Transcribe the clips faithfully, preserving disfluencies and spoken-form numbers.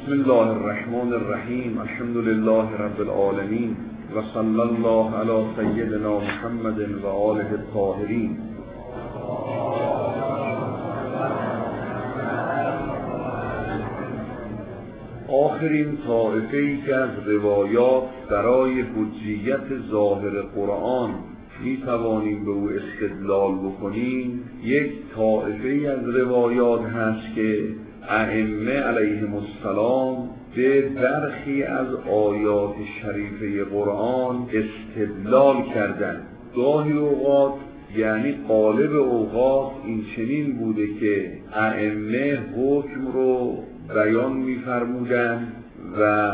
بسم الله الرحمن الرحیم. الحمد لله رب العالمین و صلی الله علی سیدنا محمد و آله الطاهرین. آخرین طایفه‌ای که از روایات برای حجیت ظاهر قرآن می توانیم به او استدلال بکنیم، یک طایفه‌ای از روایات هست که ائمه علیهم السلام به برخی از آیات شریفه قرآن استدلال کردند. گاهی اوقات، یعنی غالب اوقات، این چنین بوده که ائمه حکم رو بیان می‌فرمودند و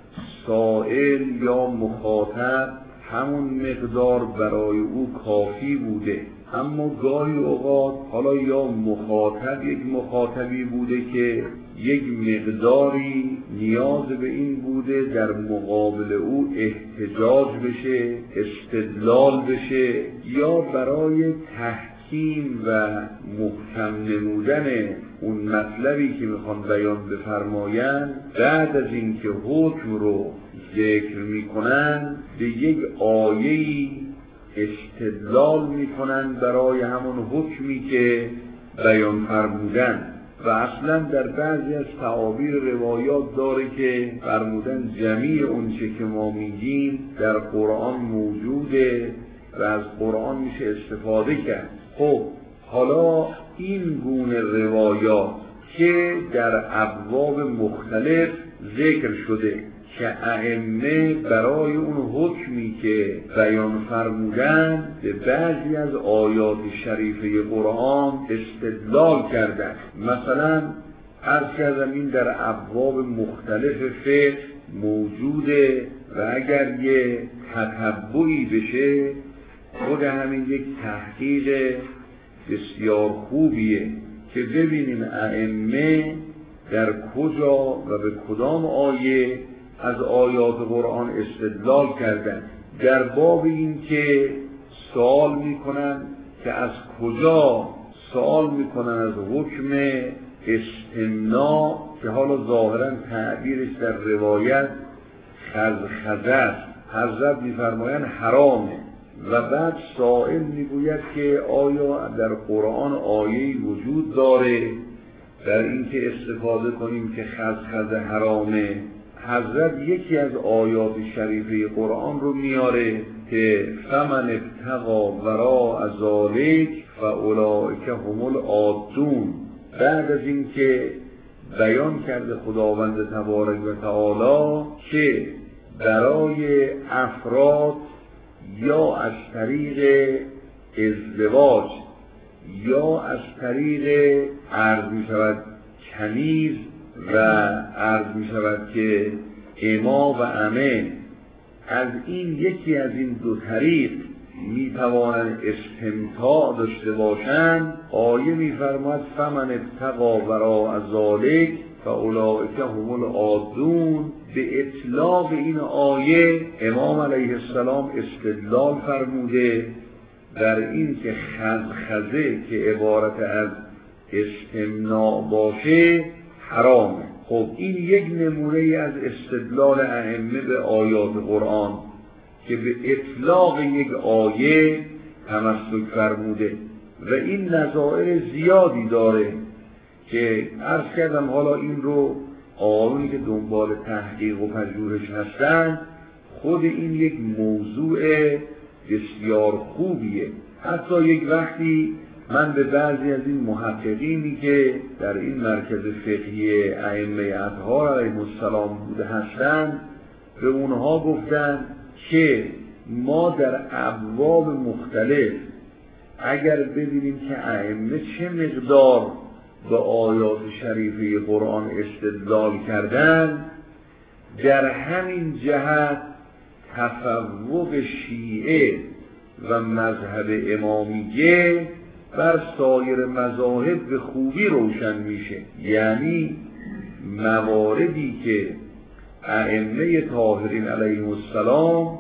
سائل یا مخاطب همون مقدار برای او کافی بوده. اما گاهی اوقات حالا یا مخاطب یک مخاطبی بوده که یک مقداری نیاز به این بوده در مقابل او احتجاج بشه، استدلال بشه، یا برای تحکیم و محکم نمودن اون مطلبی که میخوان بیان بفرمایند، بعد از اینکه حکم رو ذکر میکنن به یک آیه‌ای استدلال میکنن برای همون حکمی که بیان فرمودن. و اصلا در بعضی از تعابیر روایات داره که فرمودن جمیع اون چه که ما میگیم در قرآن موجوده و از قرآن میشه استفاده کرد. خب حالا این گونه روایات که در ابواب مختلف ذکر شده که ائمه برای اون حکمی که بیان فرمودن به بعضی از آیات شریفه قرآن استدلال کردند. مثلا عرض کردم این در ابواب مختلف فقه موجوده و اگر یه تتبعی بشه خود همین یک تحقیق بسیار خوبیه که ببینیم ائمه در کجا و به کدام آیه از آیات قرآن استدلال کردن. در باب این که سوال میکنن که از کجا سوال میکنن از حکم استمناء که حالا ظاهرا تعبیرش در روایت خزخزه است. حضرت میفرمایند حرامه و بعد سائل میگوید که آیا در قرآن آیه‌ای وجود داره در این که استفاده کنیم که خزخزه حرامه؟ حضرت یکی از آیات شریفه قرآن رو میاره که فمن ابتغى وراء ذلک فاولئک هم العادون. بعد از اینکه بیان کرده خداوند تبارک و تعالی که برای افراد یا از طریق ازدواج یا از طریق عرض می شود کنیز و عرض می شود که اما و عمه، از این یکی از این دو طریق می توانند استمتاع داشته باشند. آیه می فرماید فمن ابتغى وراء ذلک فاولئک هم العادون. به اطلاق این آیه امام علیه السلام استدلال فرموده در این که خزخزه که عبارت از استمناع باشه حرامه. خب این یک نمونه از استدلال ائمه به آیات قرآن که به اطلاق یک آیه تمسک فرموده و این نظائر زیادی داره که عرض کردم. حالا این رو آقایونی که دنبال تحقیق و پژوهش هستند، خود این یک موضوع بسیار خوبیه. حتی یک وقتی من به بعضی از این محققینی که در این مرکز فقهی ائمه اطهار علیهم السلام بوده هستند به اونها گفتن که ما در ابواب مختلف اگر ببینیم که ائمه چه مقدار به آیات شریفه قرآن استدلال کردن، در همین جهت تفوق شیعه و مذهب امامیه بر سایر مذاهب به خوبی روشن میشه. یعنی مواردی که ائمه طاهرین علیهم السلام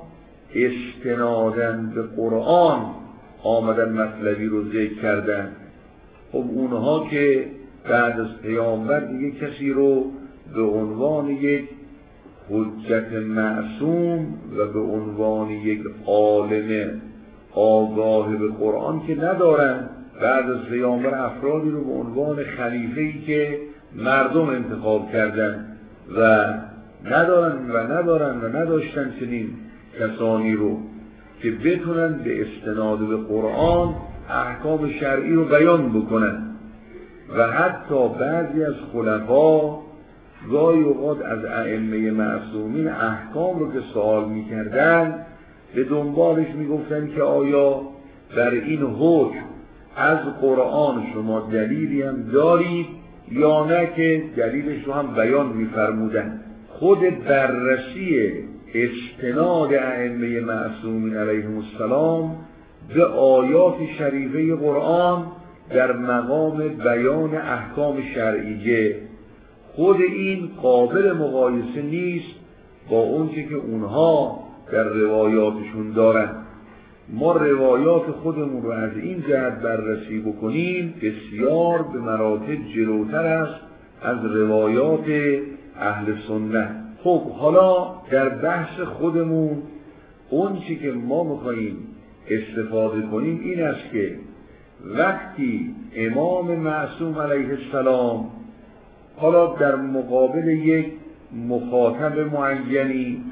استنادن به قرآن آمدن مطلبی رو ذکر کردن، خب اونها که بعد از پیامبر دیگه کسی رو به عنوان یک حجت معصوم و به عنوان یک عالم آگاه به قرآن که ندارن. بعد از پیامبر افرادی رو به عنوان خلیفه‌ای که مردم انتخاب کردن و ندارن و ندارن و نداشتن چنین کسانی رو که بتونن به استناد به قرآن احکام شرعی رو بیان بکنن. و حتی بعضی از خلفا گاهی اوقات از ائمه معصومین احکام رو که سوال می‌کردن به دنبالش میگفتن که آیا در این حکم از قرآن شما دلیلی هم دارید یا نه، که دلیلش رو هم بیان می‌فرمودن. خود بررسی استناد ائمه معصومین علیهم السلام به آیات شریفه قرآن در مقام بیان احکام شرعیه، خود این قابل مقایسه نیست با اونچه که اونها در روایاتشون دارن. ما روایات خودمون رو از این جهت بررسی بکنیم بسیار به مراتب جلوتر است از روایات اهل سنت. خب حالا در بحث خودمون اون چی که ما میخواییم استفاده کنیم این است که وقتی امام معصوم علیه السلام حالا در مقابل یک مخاطب معینی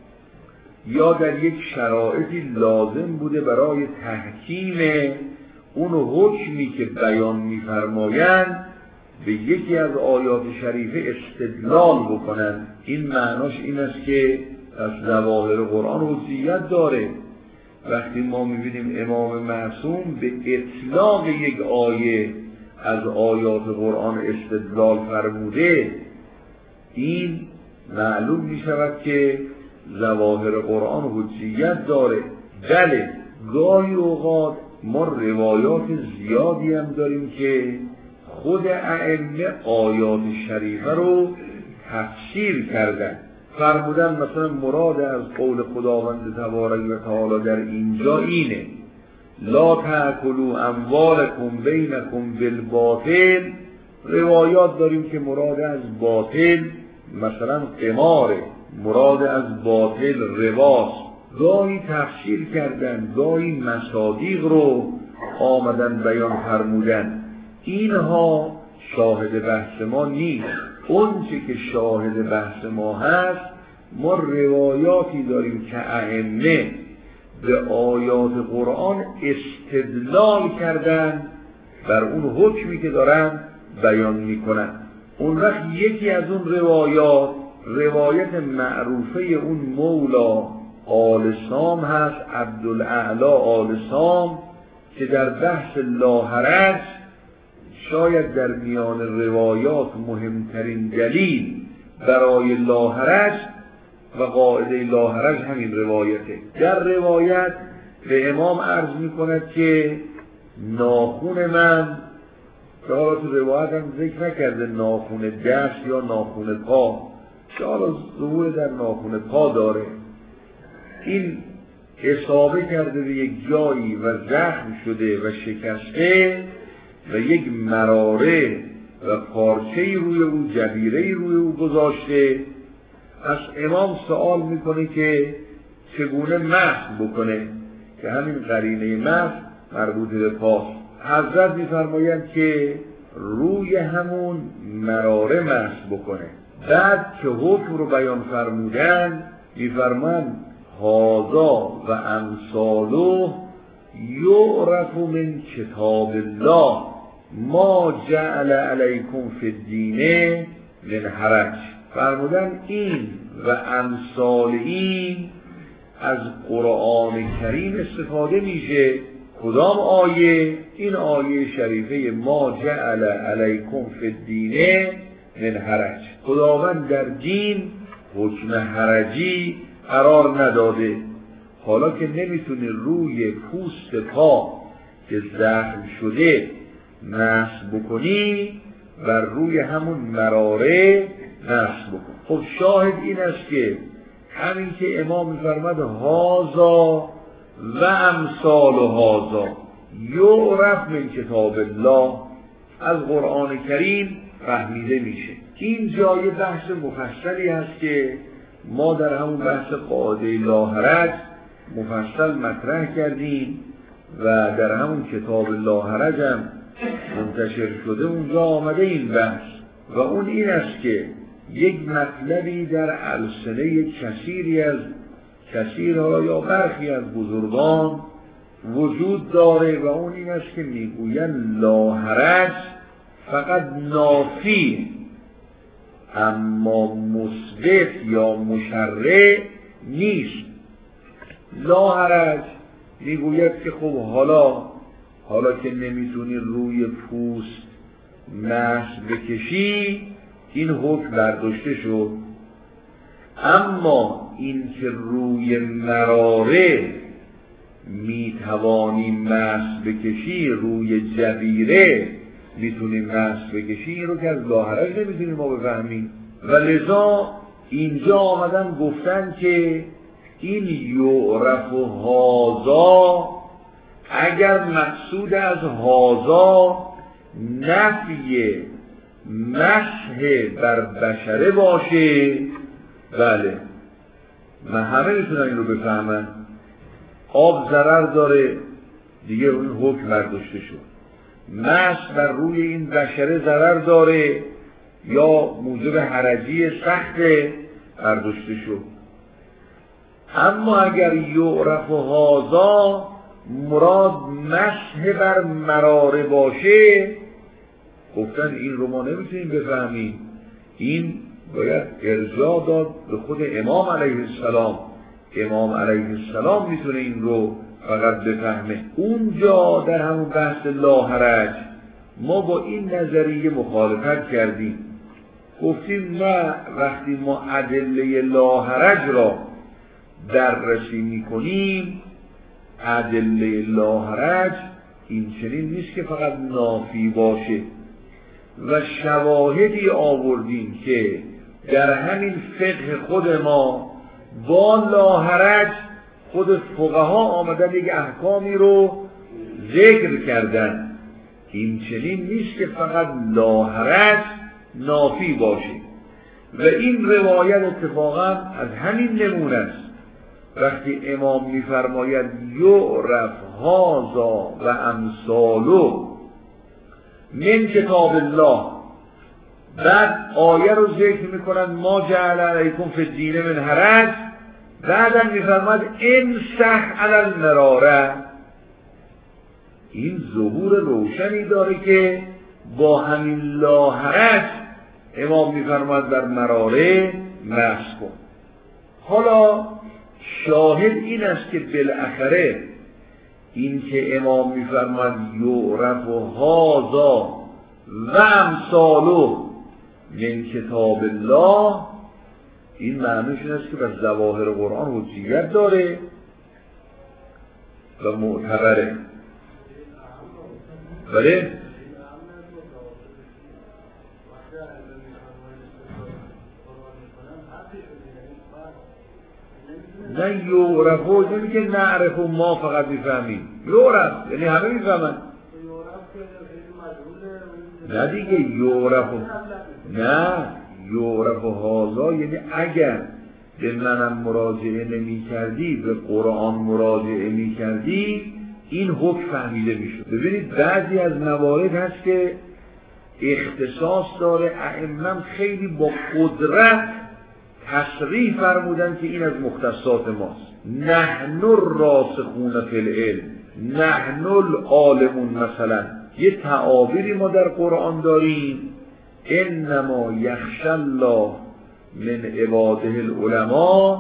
یا در یک شرایطی لازم بوده برای تحکیم اون حکمی که بیان می‌فرمایند به یکی از آیات شریفه استدلال بکنن، این معناش این است که از ظواهر قرآن حجیت داره. وقتی ما می‌بینیم امام معصوم به اطلاق یک آیه از آیات قرآن استدلال فرموده، این معلوم می‌شود که ظواهر قرآن حجیت داره. بله گاهی اوقات ما روایات زیادی هم داریم که خود ائمه آیات شریفه رو تفسیر کردن، فرمودن مثلا مراد از قول خداوند تبارک و تعالی در اینجا اینه لا تأکلوا اموالکم بینکم بالباطل. روایات داریم که مراد از باطل مثلا قماره، مراد از باطل رباست. گاهی تفسیر کردن، گاهی مصادیق رو آمدن بیان فرمودن. اینها شاهد بحث ما نیست. اون چه که شاهد بحث ما هست، ما روایاتی داریم که ائمه به آیات قرآن استدلال کردن بر اون حکمی که دارن بیان میکنن. اون وقت یکی از اون روایات روایت معروفه اون مولا آل سام هست، عبدالاعلی آل سام، که در بحث لاحرج شاید در میان روایات مهمترین دلیل برای لاحرج و قاعده لاحرج همین روایته. در روایت به امام عرض میکند که ناخون من، که حالا تو روایت هم ذکر نکرده ناخون دست یا ناخون پا، که حالا ظهور در ناخون پا داره، این اصابه کرده به یک جایی و زخم شده و شکسته و یک مراره و پارچه‌ای روی او، جبیره‌ای روی او گذاشته. از امام سوال میکنه که چگونه مسح بکنه، که همین قرینه مسح مربوط به پاست. حضرت میفرمایند که روی همون مراره مسح بکنه. بعد که حکم رو بیان فرمودن میفرمایند هذا و امثاله یعرف من کتاب الله ما جعل علیکم فی الدین من حرج. فرمودن این و امثال این از قرآن کریم استفاده میشه. کدام آیه؟ این آیه شریفه ما جعل علیکم فی الدین من حرج. خداوند در دین حکم حرجی قرار نداده. حالا که نمیتونه روی پوست پا که زخم شده مسح بکنی، بر روی همون مراره مسح بکن. خب شاهد این است که همین که امام می‌فرماد هازا و امثال هازا یعرف من کتاب الله، از قرآن کریم فهمیده میشه. این جای بحث مفصلی هست که ما در همون بحث قاعده لا حرج مفصل مطرح کردیم و در همون کتاب لا حرج هم منتشر شده، اونجا آمده این بحث و اون این است که یک مطلبی در السنه کثیری از کثیرها یا برخی از بزرگان وجود داره و اون این است که میگوین لا حرج فقط نافی اما مثبت یا مشرع نیست. لا حرج میگوید که خب حالا حالا که نمیتونی روی پوست مسح بکشی این حکم برداشته شد، اما این که روی مراره میتوانی مسح بکشی، روی جبیره میتونی مسح بکشی، این رو که از لا حرج نمیتونیم ما بفهمیم و لذا اینجا آمدن گفتن که این یعرف و هازا، اگر مقصود از هازا نفی مسح بر بشره باشه، بله من همه میتونم این رو بفهمن. آب ضرر داره دیگه اون حکم برداشته شد، مسح بر روی این بشره ضرر داره یا موجب حرجی سخت برداشته شد. اما اگر یعرف و هازا مراد مسح بر مراره باشه، گفتن این رو ما نمیتونیم بفهمیم، این باید ارجاع داد به خود امام علیه السلام. امام علیه السلام میتونه این رو فقط بفهمه. اونجا در همون بحث لا حرج ما با این نظریه مخالفت کردیم، گفتیم نه، وقتی ما ادله لا حرج را بررسی میکنیم، ادله لا حرج این چنین نیست که فقط نافی باشه و شواهدی آوردیم که در همین فقه خود ما با لا حرج خود فقها آمدن یک احکامی رو ذکر کردن. این چنین نیست که فقط لا حرج نافی باشه و این روایت اتفاقا از همین نمونه است. وقتی امام میفرماید یعرف هازا و امثالو من کتاب الله، بعد آیه رو ذکر میکنن ما جعل علیکم فی الدین من حرج، بعدم میفرماید امسح علی المراره. این ظهور روشنی داره که با همین لا حرج امام میفرماید بر مراره مسح کن. حالا شاهد این است که بالاخره این که امام میفرماید یعرف و هازا و امثالو من کتاب الله، این معنیش این است که بر ظواهر قرآن حجیت داره و معتبره. بله نه یعرفو یعنی که نعرفو ما فقط میفهمیم، یعرف یعنی همه میفهمن، نه دیگه یعرفو نه یعرفو هازا یعنی اگر به منم مراجعه نمی کردی، به قرآن مراجعه می کردی، این حکم فهمیده می شد. ببینید بعضی از موارد هست که اختصاص داره، ائمه خیلی با قدرت تصریح فرمودن که این از مختصات ماست. نحن الراسخون فی العلم، نحن العالمون. مثلا یه تعابیری ما در قرآن داریم، انما یخشی الله من عباده العلماء.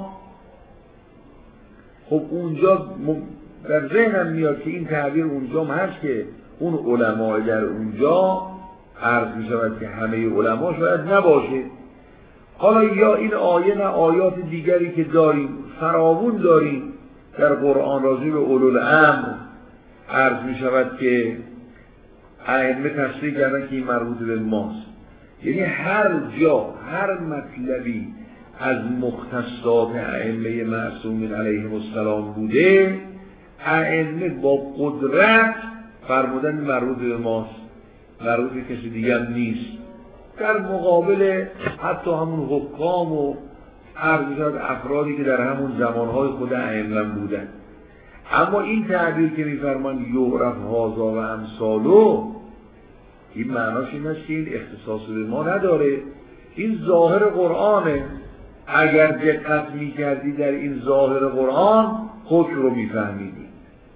خب اونجا در ذهنم میاد که این تعبیر اونجا هم هست که اون علماء در اونجا عرض می شود که همه علما شاید نباشه. حالا یا این آیه نه آیات دیگری که داریم فراوون داریم در قرآن راجع به اولوالامر عرض می شود که ائمه تصریح کردن که این مربوط به ماست. یعنی هر جا هر مطلبی از مختصات ائمه معصومین علیهم السلام بوده، ائمه با قدرت فرمودن مربوط به ماست، مربوط به کسی دیگر نیست. در مقابل حتی همون حکام و ارزشات افرادی که در همون زمانهای خود ائمه بودن. اما این تعبیر که می‌فرمان یعرف هذا و امثالو، این معناش این است که این اختصاص به ما نداره، این ظاهر قرآنه. اگر دقت می‌کردی در این ظاهر قرآن حکم رو می‌فهمیدی.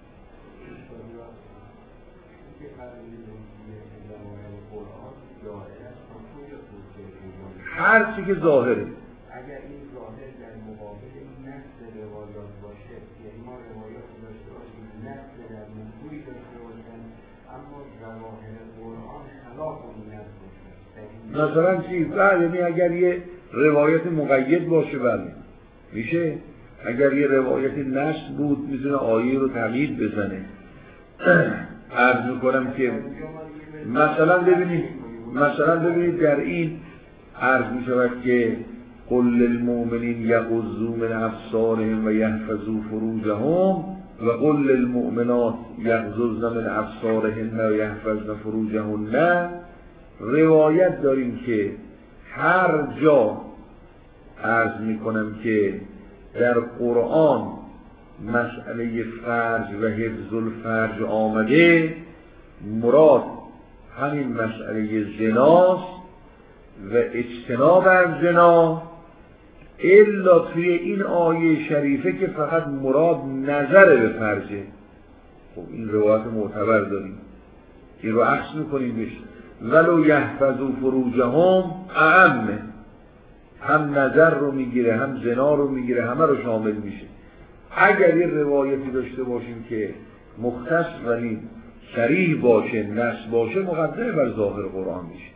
هر چی که ظاهره، اگر این ظاهر در مقابل نص روایات باشه، یعنی ما روایات داشته باشیم نص در موضوعی داشته باشن اما ظواهر قرآن خلاف اون نص باشه، مثلا چی؟ بله، یعنی اگر یه روایت مقید باشه بله میشه. اگر یه روایت نص بود میتونه آیه رو تقیید بزنه. عرض میکنم که مثلا ببینید مثلا ببینید در این عرض می شود که قل للمؤمنین یغضوا من ابصارهم و یحفظوا فروجهم و قل للمؤمنات یغضضن من ابصارهن و یحفظن فروجهن. روایت داریم که هر جا عرض می کنم که در قرآن مسئله فرج و حفظ الفرج آمده، مراد همین مسئله زناست و اجتناب از زنا، الا توی این آیه شریفه که فقط مراد نظر به فرجه. خب این روایت معتبر داریم، این رو عکس میکنیم بشه ولو یحفظوا فروجهم اعمه، هم نظر رو میگیره هم زنا رو میگیره، همه رو شامل میشه. اگر یه روایتی داشته باشیم که مختص ولی صریح باشه، نص باشه، مقدمه بر ظاهر قرآن میشه.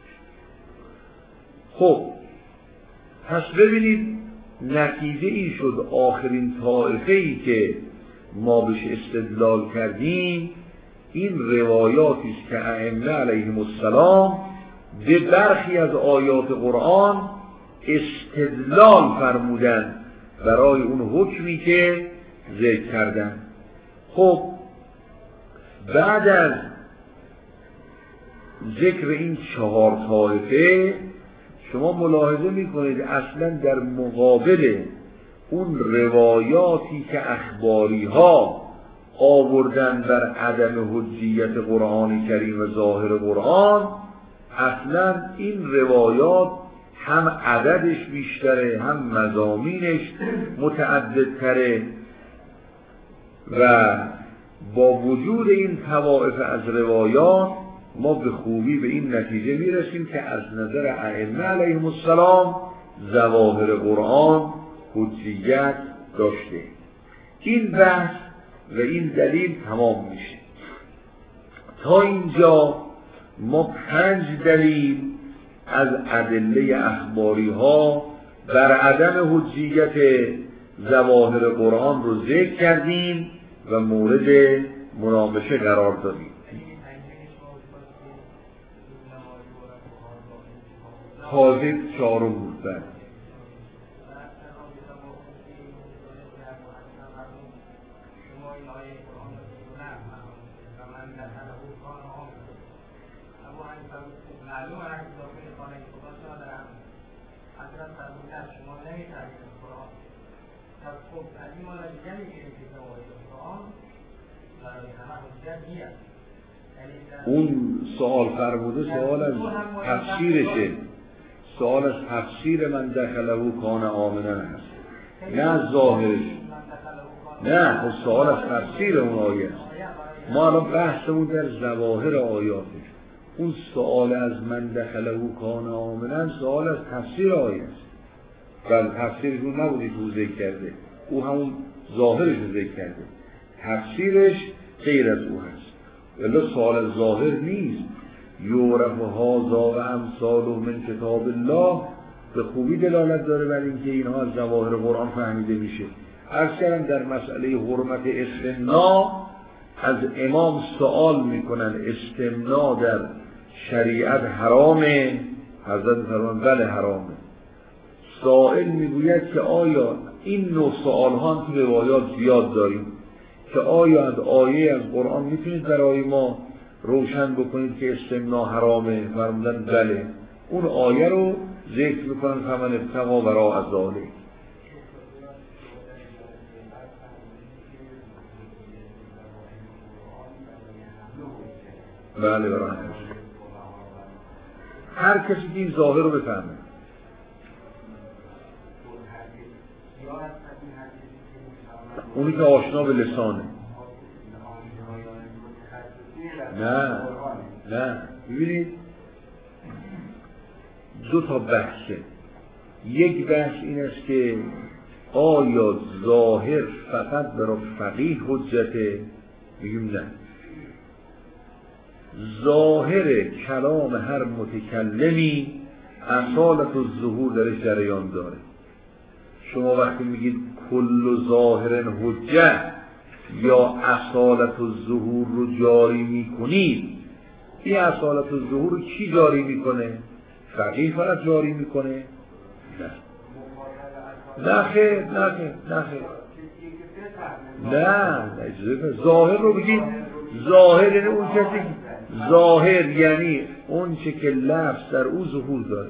خب پس ببینید نتیجه این شد آخرین طایفه‌ای که ما بهش استدلال کردیم این روایاتی است که ائمه علیهم السلام به برخی از آیات قرآن استدلال فرمودن برای اون حکمی که ذکر کردن. خب بعد از ذکر این چهار طایفه شما ملاحظه میکنید اصلا در مقابل اون روایاتی که اخباری ها آوردن بر عدم حجیت قرآن کریم و ظاهر قرآن، اصلا این روایات هم عددش بیشتره هم مضامینش متعددتره و با وجود این طوائف از روایات ما به خوبی به این نتیجه میرسیم که از نظر ائمه علیهم السلام ظواهر قرآن حجیت داشته. این بحث و این دلیل تمام میشه. تا اینجا ما پنج دلیل از ادله اخباری ها بر عدم حجیت ظواهر قرآن رو ذکر کردیم و مورد مناقشه قرار دادیم. حاضر چهارم بود. اون سوال فرموده سوال از تفسیرشه، سوال از تفسیر من دخله کان آمنا هست، نه از ظاهرش. نه خب سوال از تفسیر اون آیه است. ما الان بحثمون در ظواهر آیاته. اون سوال از من دخله کان آمنا سوال از تفسیر آیه است. بل تفسیرشون نبودی تو ذکر کرده، او همون ظاهرش رو ذکر کرده، تفسیرش غیر از او هست. الا سوال از ظاهر نیست. یعرف هذا و امثاله من کتاب الله به خوبی دلالت داره بر اینکه اینها از ظواهر قرآن فهمیده میشه. عرض کردم در مسئله حرمت استمناء از امام سوال میکنن استمناء در شریعت حرامه؟ حضرت فرمان بله حرامه. سائل میگوید که آیا این نوع سوال ها هم تو روایات زیاد داریم که آیا از آیه از قرآن میتونید برای ما روشن بکنید که استمناء حرامه؟ فرمودن بله. اون آیه رو ذکر میکنن فمن ابتغی وراء ذلک. بله برای هر کسی که این ظاهر رو بفهمه. اونی که آشنا به لسانه. نه نه ببینید دو تا بحثه. یک بحث این است که آیا ظاهر فقط برای فقیه حجته؟ میگیم نه، ظاهر کلام هر متکلمی اصالت الظهور درش جریان داره. شما وقتی میگید کل ظاهر حجه یا اصالت الظهور رو جاری میکنید، این اصالت الظهور رو کی جاری میکنه؟ فقیه فقط جاری میکنه؟ نه نه خیر نه خیر نه خیر نه نه ظاهر رو بگید ظاهر یعنی اون کسی، ظاهر یعنی اون چه که لفظ در او ظهور داره.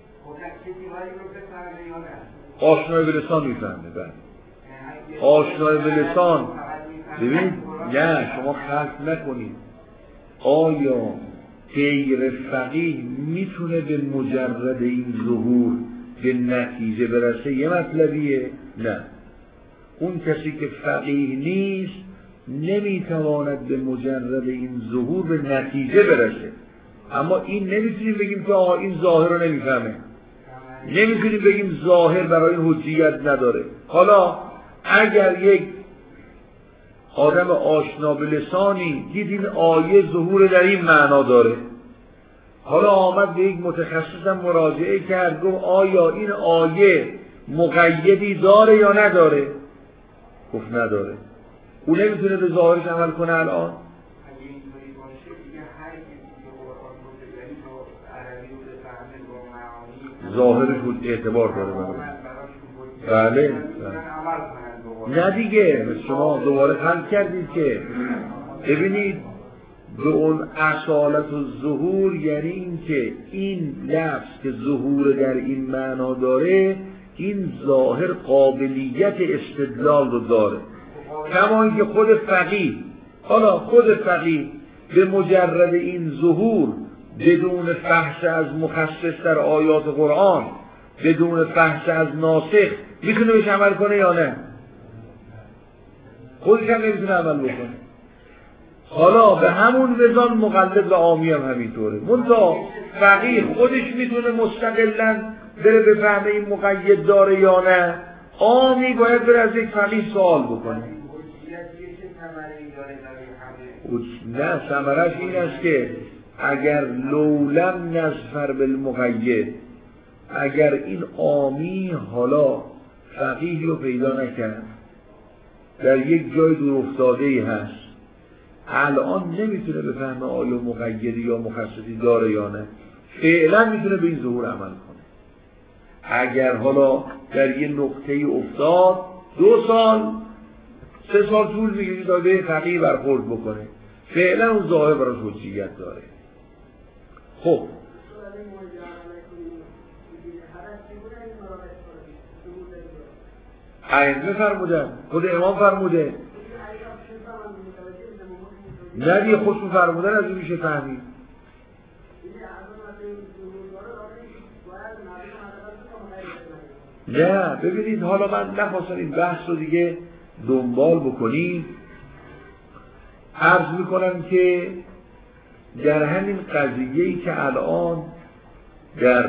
آشنای به لسان میفهمه. بله آشنای به لسان. ببینید نه شما خلط نکنید. آیا غیر فقیه میتونه به مجرد این ظهور به نتیجه برسه؟ یه مطلبیه. نه، اون کسی که فقیه نیست نمیتواند به مجرد این ظهور به نتیجه برسه. اما این نمیتونیم بگیم که آقا این ظاهر رو نمیفهمه، نمیتونیم بگیم ظاهر برای این حجیت نداره. حالا اگر یک آدم آشنا به لسانی دید این آیه ظهور در این معنا داره، حالا آمد به یک متخصص مراجعه کرد گفت آیا این آیه مقیدی داره یا نداره؟ گفت نداره. او نمیتونه به ظاهرش عمل کنه الان؟ ظاهرش بود اعتبار داره برای بله, بله. نه دیگه شما دوباره حل کردید که ببینید به اون اصالت و ظهور یعنی این که این لفظ که ظهور در این معنا داره این ظاهر قابلیت استدلال رو داره، کما اینکه خود فقیه، حالا خود فقیه به مجرد این ظهور بدون فحص از مخصص در آیات قرآن، بدون فحص از ناسخ میتونه بهش عمل کنه یا نه؟ خودش هم نمیتونه عمل بکنه. حالا به همون وزان مقلد و عامی هم همینطوره. منتها فقیه خودش میتونه مستقلاً بره بفهمه این مقید داره یا نه، عامی باید بره از یک فقیه سوال بکنه. نه ثمرش این است که اگر لولم نظفر بالمقید، اگر این عامی حالا فقیه رو پیدا نکرد، در یک جای دور افتاده ای هست، الان نمیتونه بفهمه آیا مقیدی یا مخصصی داره یا نه، فعلا میتونه به این ظهور عمل کنه. اگر حالا در یه نقطه افتاد دو سال سه سال طول میگیره تا به فقیه برخورد بکنه، فعلا اون ظاهر براش حجیت داره. خب ائمه فرمودن، خود امام فرموده، نه دیگه خودشون فرمودن، از این میشه فهمید. نه ببینید حالا من نخواستم این بحث رو دیگه دنبال بکنیم. عرض میکنم که در همین قضیه‌ای که الان در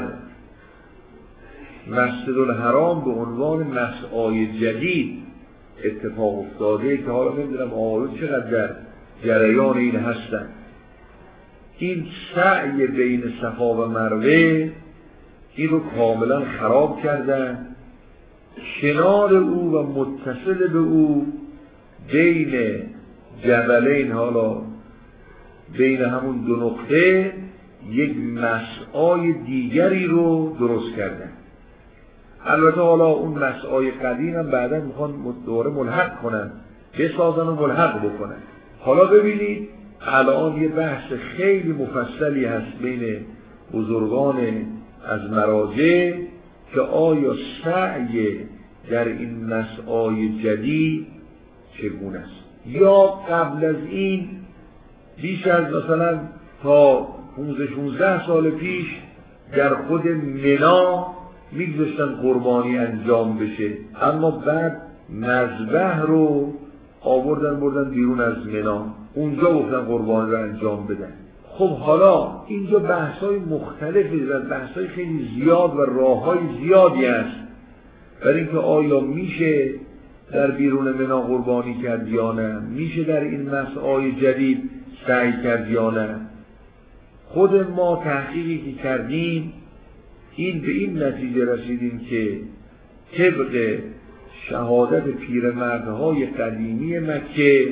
مسجد الحرام به عنوان مسعای جدید اتفاق افتاده که حالا نمیدونم آقایون چقدر در جریان این هستن، این سعی بین صفا و مروه این رو کاملا خراب کردن. کنار او و متصل به او بین جبلین، حالا بین همون دو نقطه یک مسعای دیگری رو درست کردن. البته حالا اون مسعای قدیم هم بعدا میخوان دوره ملحق کنن، بسازن و ملحق بکنن. حالا ببینید الان یه بحث خیلی مفصلی هست بین بزرگان از مراجع که آیا سعی در این مسعای جدید چگونه است، یا قبل از این بیش از مثلا تا پانزده شانزده سال پیش در خود منا میگذاشتن قربانی انجام بشه، اما بعد مذبح رو آوردن بردن بیرون از منا، اونجا گفتن قربانی رو انجام بدن. خب حالا اینجا بحث‌های مختلفی و بحث‌های خیلی زیاد و راه‌های زیادی است برای اینکه آیا میشه در بیرون منا قربانی کرد یا نه، میشه در این مسعای جدید سعی کرد یا نه. خود ما تحقیقی که کردیم این به این نتیجه رسیدیم که طبق شهادت پیرمردهای قدیمی مکه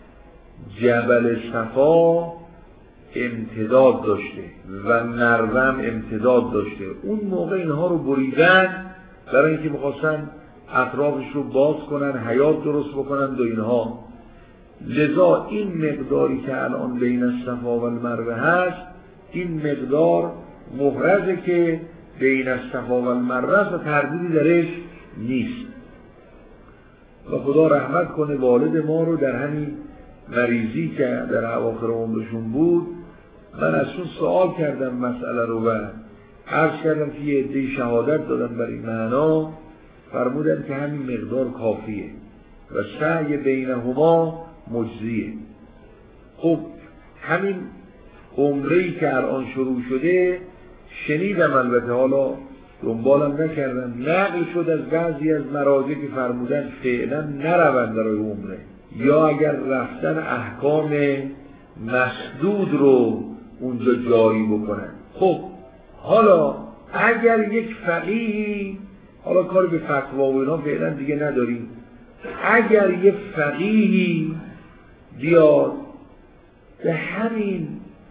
جبل صفا امتداد داشته و مروه امتداد داشته. اون موقع اینها رو بریدن برای اینکه می‌خواستن اطرافش رو باز کنن، حیاط درست بکنن و اینها. لذا این مقداری که الان بین الصفا و المروه هست، این مقدار محرزه که بین الصفا و المروه و تردیدی درش نیست. و خدا رحمت کنه والد ما رو در همین مریضی که در اواخر عمرشون بود، من از اون سوال کردم مسئله رو و عرض کردم که یه عده شهادت دادن برای معنا، فرمودن که همین مقدار کافیه و سعی بینهما مجزیه. خب همین عمره‌ای که الان شروع شده شنیدم، البته حالا دنبالم نکردم، نقل شد از بعضی از مراجع که فرمودن فعلا نروند برای عمره، یا اگر رفتن احکام مسدود رو اونجا جاری بکنن. خب حالا اگر یک فقیهی، حالا کار به فتوا و اینا فعلا دیگه نداریم، اگر یک فقیهی بیاد به همین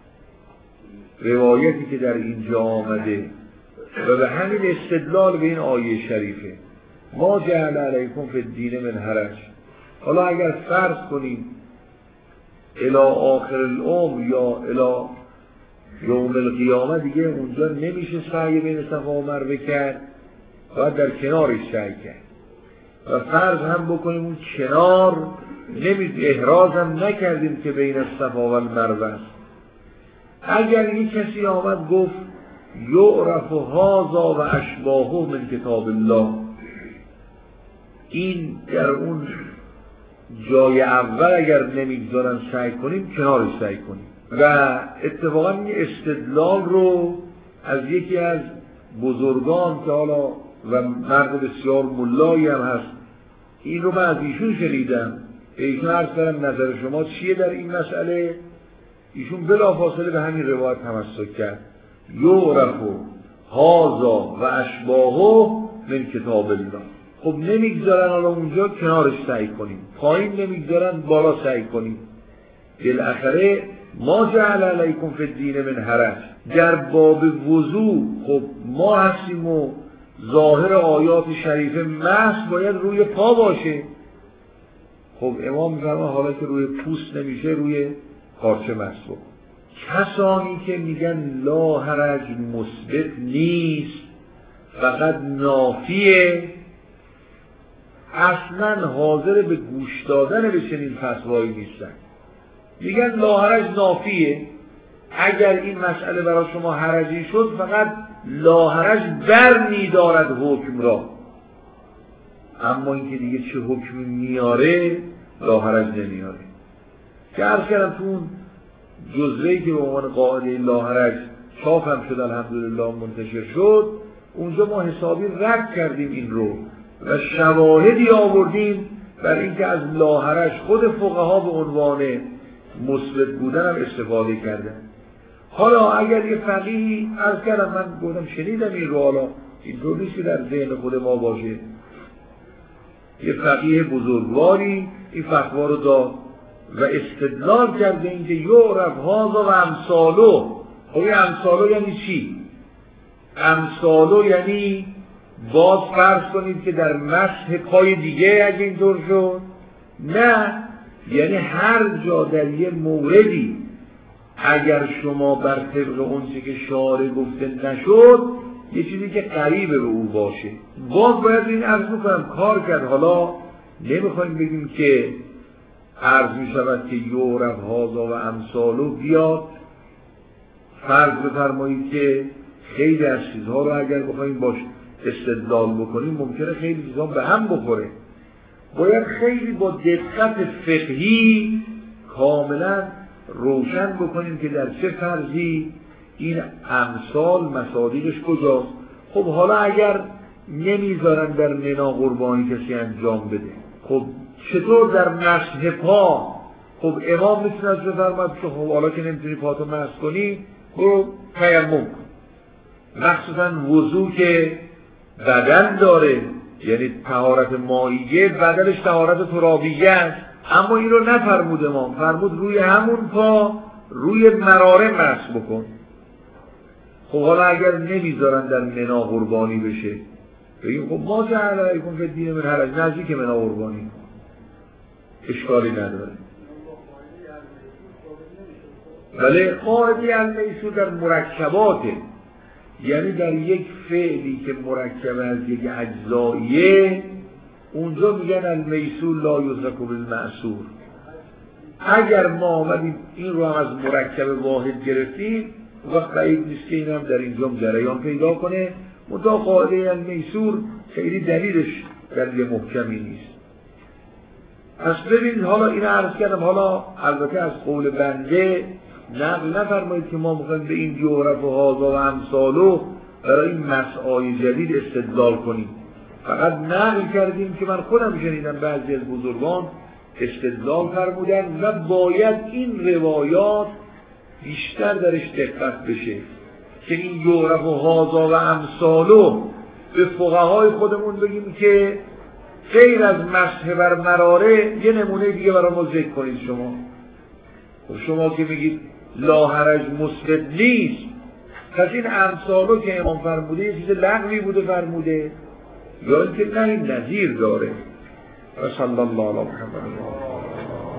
روایتی که در اینجا آمده و به همین استدلال به این آیه شریفه ما جعل علیکم فی الدین من حرج، حالا اگر فرض کنیم الی آخر العمر یا الی یوم القیامه دیگه اونجا نمیشه سعی بین صفا و مروه کرد، باید در کنارش سعی کرد و فرض هم بکنیم اون کنار نمی احراز هم نکردیم که بین صفا و المروه است. اگر یک کسی آمد گفت یعرف هذا و اشباهه من کتاب الله، این در اون جای اول اگر نمیگذارن سعی کنیم کنارش سعی کنیم. و اتفاقا این استدلال رو از یکی از بزرگان که حالا و مرد بسیار ملایی هم هست، این رو من از ایشون شنیدم، ایشون عرض کردم نظر شما چیه در این مسئله؟ ایشون بلافاصله به همین روایت تمسک کرد، یعرف هذا و اشباهه من کتاب الله. خب نمیگذارن حالا اونجا کنارش سعی کنیم، پایین نمیگذارن بالا سعی کنیم. بالاخره ما جعل علیکم فی الدین من حرج، در باب وضو خب ما هستیم و ظاهر آیات شریفه محض باید روی پا باشه. خب امام میفرما حالا که روی پوست نمیشه روی پارچه مسح بکن. کسانی که میگن لا حرج مثبت نیست فقط نافیه، اصلا حاضر به گوش دادن به چنین فتوایی نیستن. میگن لا حرج نافیه، اگر این مسئله برای شما حرجی شد فقط لا حرج بر می‌دارد حکم را، اما اینکه دیگه چه حکمی میاره لا حرج نمیاره. که عرض کردم تو اون جزوه‌ای که به عنوان قاعده لا حرج چاپ هم شد الحمدلله منتشر شد، اونجا ما حسابی رد کردیم این رو و شواهدی آوردیم بر اینکه از لا حرج خود فقها به عنوان مثبت بودن هم استفاده کردن. حالا اگر یه فقیهی عرض کردم، من گفتم شنیدم این رو، حالا این رو نیست که در ذهن خود ما باشه، یه فقیه بزرگواری این فتوا رو داد و استدلال کرده اینکه یعرف هذا و امثالو. خب این امثالو یعنی چی؟ امثالو یعنی باز فرض کنید که در مسح پای دیگه اگه اینطور شد، نه، یعنی هر جا در یه موردی اگر شما بر طبق اون چه که شارع گفته نشد یه چیزی که قریبه به او باشه. باز باید این عرض میکنم کار کرد. حالا نمیخوایم بگیم که عرض میشود که یعرف هذا و امثالو بیاد فرض بفرمایید که خیلی از چیزها رو اگر بخوایم باش استدلال بکنیم ممکنه خیلی چیزها به هم بخوره. باید خیلی با دقت فقهی کاملا روشن بکنیم که در چه فرضی این امثال مصادیقش کجاست. خب حالا اگر نمیذارن در منا قربانی کسی انجام بده، خب چطور در مسح پا؟ خب امام میتونه از بفرماید که خب حالا که نمیتونی پاتو مسح کنی برو تیمم کن. مخصوصا وضو که بدن داره، یعنی طهارت مائیه بدنش طهارت ترابیه است، اما این رو نفرمود امام، فرمود روی همون پا روی مراره مسح بکن. خب حالا اگر نمیذارن در منا قربانی بشه بگیم خب ما جعل علیکم فی الدین من حرج، نزدیک منا قربانی اشکالی نداره. ولی قاعده المیسور در مرکباته، یعنی در یک فعلی که مرکب از یک اجزاییه اونجا میگن المیسور لا یدرک بالمأثور. اگر ما آمدیم این رو هم از مرکب واحد گرفتیم وقت بعید نیست که این هم در اینجا جریان پیدا کنه. منتها قاعده المیسور خیلی دلیلش دلیل محکمی نیست. پس ببینید حالا این عرض کردم، حالا البته از قول بنده نقل نفرمایید که ما میخوایم به این یعرف و هذا و امثالو برای این مسائل جدید استدلال کنیم. فقط نقل کردیم که من خودم شنیدم بعضی از بزرگان استدلال فرمودن و باید این روایات بیشتر درش دقت بشه که این یعرف و هذا و امثالو به فقهای خودمون بگیم که غیر از مسح بر مراره یه نمونه دیگه برای ما ذکر کنید. شما خب شما که میگید لا حرج مثبت نیست، پس این امثالو که امام فرموده یه چیز لغوی بوده فرموده یا اینکه نه این نظیر داره. و صلی الله علی محمد.